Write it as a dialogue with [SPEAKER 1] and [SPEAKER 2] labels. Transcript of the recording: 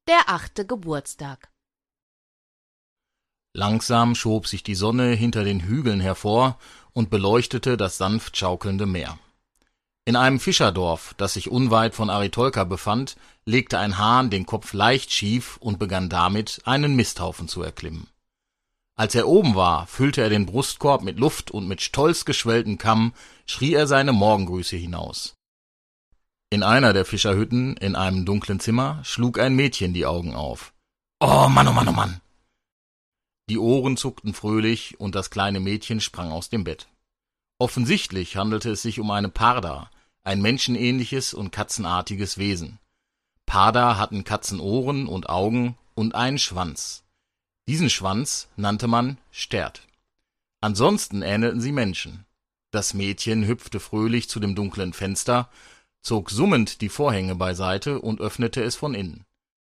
[SPEAKER 1] Der 8. Geburtstag.
[SPEAKER 2] Langsam schob sich die Sonne hinter den Hügeln hervor und beleuchtete das sanft schaukelnde Meer. In einem Fischerdorf, das sich unweit von Aritolka befand, legte ein Hahn den Kopf leicht schief und begann damit, einen Misthaufen zu erklimmen. Als er oben war, füllte er den Brustkorb mit Luft und mit stolz geschwelltem Kamm schrie er seine Morgengrüße hinaus. In einer der Fischerhütten, in einem dunklen Zimmer, schlug ein Mädchen die Augen auf. »Oh Mann, oh Mann, oh Mann!« Die Ohren zuckten fröhlich, und das kleine Mädchen sprang aus dem Bett. Offensichtlich handelte es sich um eine Parda, ein menschenähnliches und katzenartiges Wesen. Parda hatten Katzenohren und Augen und einen Schwanz. Diesen Schwanz nannte man Stert. Ansonsten ähnelten sie Menschen. Das Mädchen hüpfte fröhlich zu dem dunklen Fenster, zog summend die Vorhänge beiseite und öffnete es von innen.